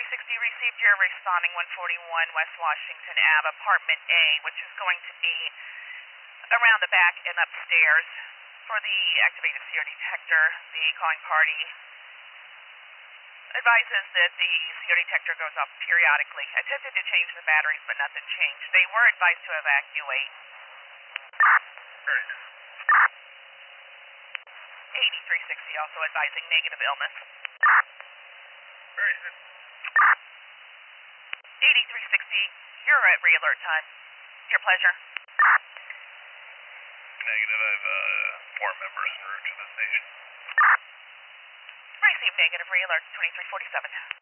received your responding 141 West Washington Ave, apartment A, which is going to be around the back and upstairs. For the activated CO detector, the calling party advises that the CO detector goes off periodically. Attempted to change the batteries, but nothing changed. They were advised to evacuate. 8360 also advising negative illness. 8360, you're at re-alert time. Your pleasure. Negative, I have 4 members en route to the station. Receive negative re-alert 2347.